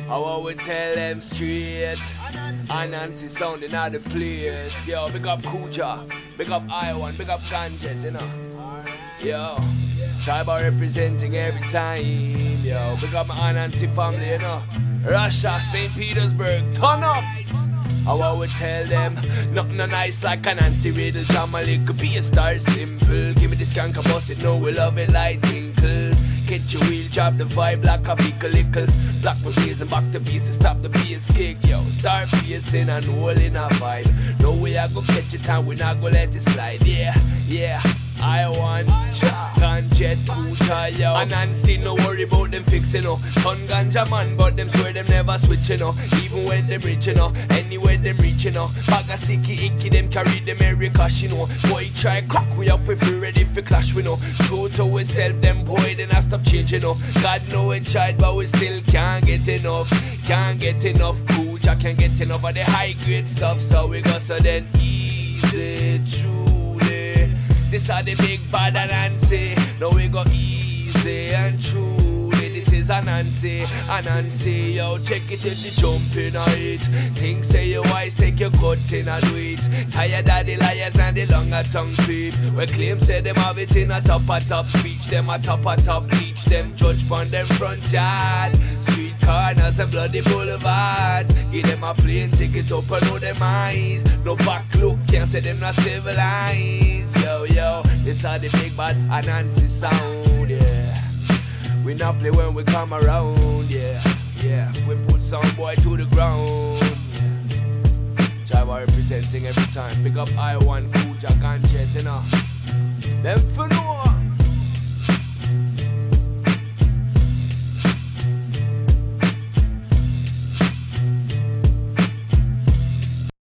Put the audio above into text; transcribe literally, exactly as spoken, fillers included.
I want to tell them straight. Anansi sounding out the place. Yo, big up Kuja, big up Iwan, big up Ganjet, you know. Yo, Tribal representing every time. Yo, big up my Anansi family, you know. Russia, Saint Petersburg, turn up. I want to tell them, nothing no nice like a Nancy Riddle. Jam a little be a star simple. Give me this skank a bust it, no we love it like tinkle. Get your wheel, drop the vibe like a vehicle lickle. Block my bass and back the bass and stop the bass kick. Yo, start facing and hole in a vibe. No way I go catch it and we not go let it slide. Yeah, yeah, I want Ganjet, Kuja, yo. And Nancy, no worry about them fixing, no. Ton ganja man, but them swear them never switching, no. Even when them reaching, no. Anywhere them reaching, no. Bag a sticky icky, them carry them every cash, you know. Boy, try crack we up if we ready for clash, we know. True to we self, them boy, then I stop changing, no. God know we tried, but we still can't get enough. Can't get enough Kuja, can't get enough of the high grade stuff. So we go so then easy, truly. This are the big bad Anansi. Now we go easy and truly. This is Anansi, Anansi. Yo, check it if the jump in it. Things say you wise, take your guts in and do it. Tired of the liars and the longer tongue peep. We claim say them have it in a top a top speech. Them a top a top leech. Them judge pon them front yard. Street corners and bloody boulevards. Give them a plane ticket up and know them eyes. No back look, can't say them not civilized. Yo, yo, this are the big bad Anansi sound, yeah. We not play when we come around, yeah, yeah. We put some boy to the ground, yeah. Tribal representing every time. Pick up Iwan, Kuja, Ganjet, you know. Them for no.